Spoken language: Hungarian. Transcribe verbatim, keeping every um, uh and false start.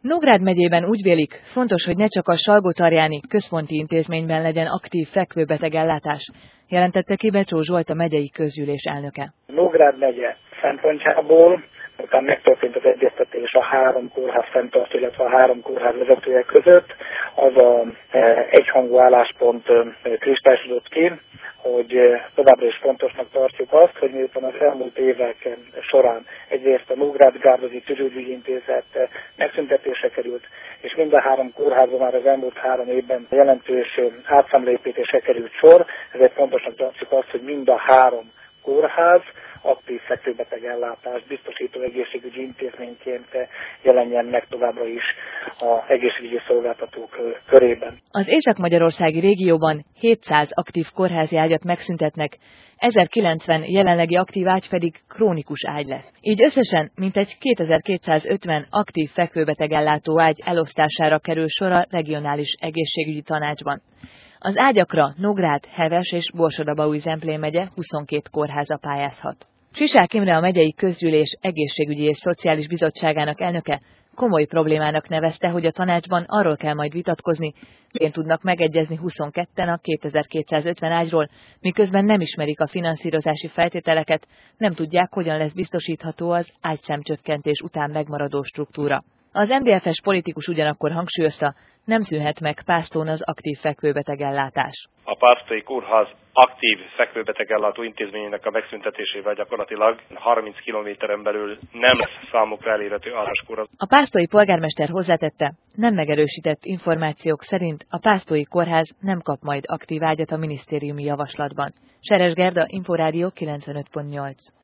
Nógrád megyében úgy vélik, fontos, hogy ne csak a Salgótarjáni központi intézményben legyen aktív fekvőbetegellátás, jelentette ki Becsó Zsolt, a megyei közgyűlés elnöke. Nógrád megye szempontjából, utána megtörtént az egyeztetés a három kórház fenntartó, illetve a három kórház vezetője között, az a egyhangú álláspont kristályosodott ki, hogy továbbra is fontosnak tartjuk azt, hogy miután az elmúlt évek során egyrészt a Nógrád Gárdonyi Tüdőgyügyi Intézet megszüntetése került, és mind a három kórházban már az elmúlt három évben jelentős átszámlépítésre került sor, ezért fontosnak tartjuk azt, hogy mind a három kórház aktív fekvőbetegellátást biztosító egészségügyi intézményként jelenjen meg továbbra is az egészségügyi szolgáltatók körében. Az észak-magyarországi régióban hétszáz aktív kórházi ágyat megszüntetnek, ezerkilencven jelenlegi aktív ágy pedig krónikus ágy lesz. Így összesen mintegy kétezer-kétszázötven aktív fekvőbetegellátó ágy elosztására kerül sor a regionális egészségügyi tanácsban. Az ágyakra Nógrád, Heves és Borsod-Abaúj-Zemplén megye huszonkét kórháza pályázhat. Sisák Imre, a megyei közgyűlés egészségügyi és szociális bizottságának elnöke komoly problémának nevezte, hogy a tanácsban arról kell majd vitatkozni, miként tudnak megegyezni huszonketten a kétezer-kétszázötven ágyról, miközben nem ismerik a finanszírozási feltételeket, nem tudják, hogyan lesz biztosítható az ágyszámcsökkentés után megmaradó struktúra. Az em dé ef-es politikus ugyanakkor hangsúlyozta, nem szűnhet meg Pásztón az aktív fekvőbetegellátás. A Pásztói Kórház aktív fekvőbetegellátó intézményének a megszüntetésével gyakorlatilag harminc kilométeren belül nem lesz számukra elérhető álláskórház. A pásztói polgármester hozzátette, nem megerősített információk szerint a Pásztói Kórház nem kap majd aktív ágyat a minisztériumi javaslatban. Seres Gerda, Inforádió kilencvenöt pont nyolc.